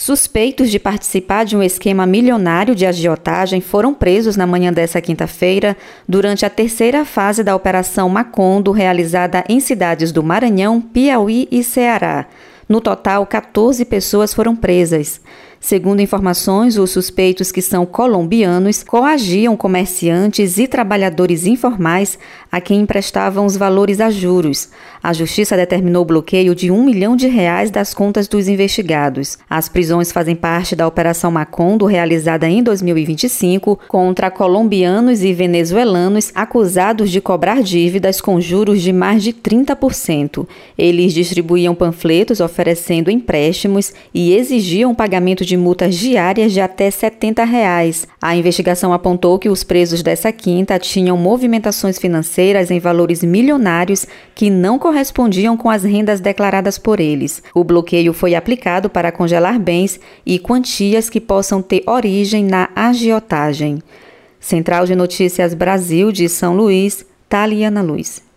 Suspeitos de participar de um esquema milionário de agiotagem foram presos na manhã desta quinta-feira durante a terceira fase da Operação Macondo, realizada em cidades do Maranhão, Piauí e Ceará. No total, 14 pessoas foram presas. Segundo informações, os suspeitos, que são colombianos, coagiam comerciantes e trabalhadores informais a quem emprestavam os valores a juros. A Justiça determinou o bloqueio de R$1 milhão das contas dos investigados. As prisões fazem parte da Operação Macondo, realizada em 2025, contra colombianos e venezuelanos acusados de cobrar dívidas com juros de mais de 30%. Eles distribuíam panfletos oferecendo empréstimos e exigiam pagamento de multas diárias de até R$70. A investigação apontou que os presos dessa quinta tinham movimentações financeiras em valores milionários que não correspondiam com as rendas declaradas por eles. O bloqueio foi aplicado para congelar bens e quantias que possam ter origem na agiotagem. Central de Notícias Brasil de São Luís, Thaliana Luz.